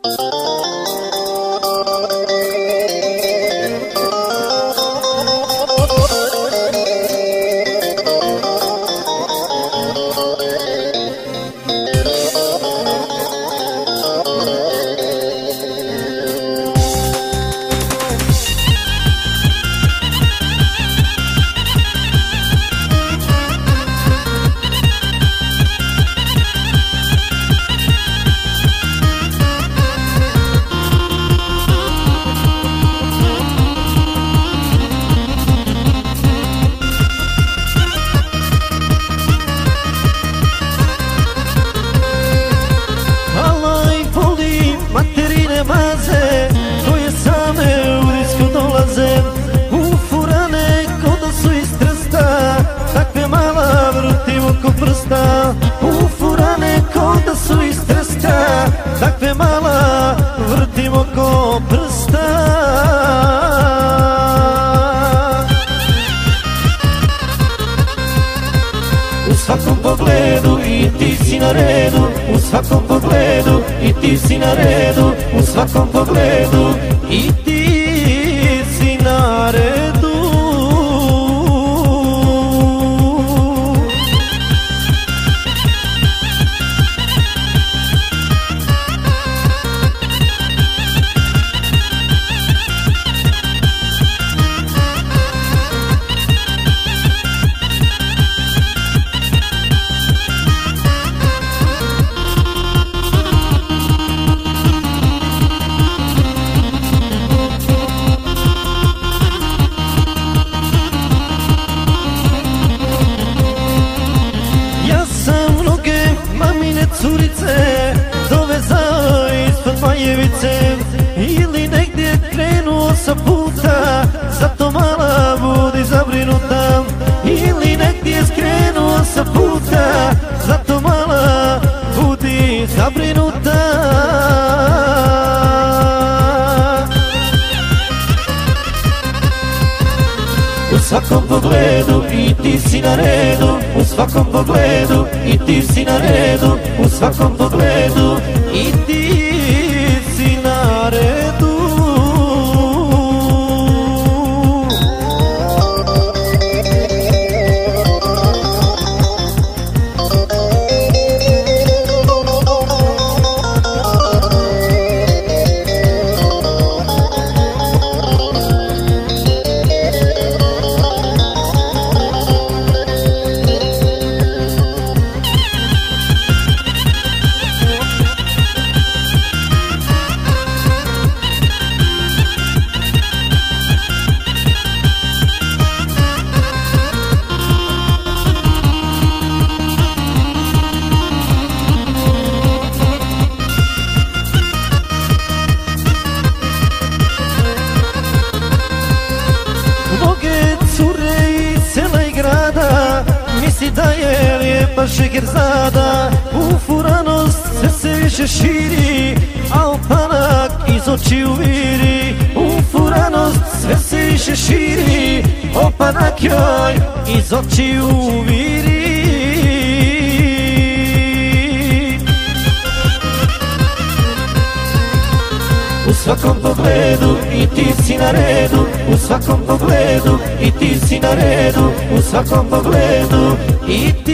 U furane ko da su iz trsta, takve mala vrtimo ko prsta. U svakom pogledu i ti si na redu, u svakom pogledu i ti si na redu, u svakom pogledu i ti si na redu. Curice dovezao ispod Majevice ili negdje krenuo sa puta, zato mala budi zabrinuta. Ili negdje skrenuo sa puta, zato mala budi zabrinuta. U svakom pogledu i ti si na redu, u svakom pogledu i ti si na redu, u svakom pogledu i ti si na redu. Misli da je lijepa Šeherzada, u furanost sve se više širi, a opanak iz očiju viri. U furanost sve se više širi, opanak joj iz očiju viri. U svakom pogledu i ti si na redu, u svakom pogledu i ti si na redu, u svakom pogledu i ti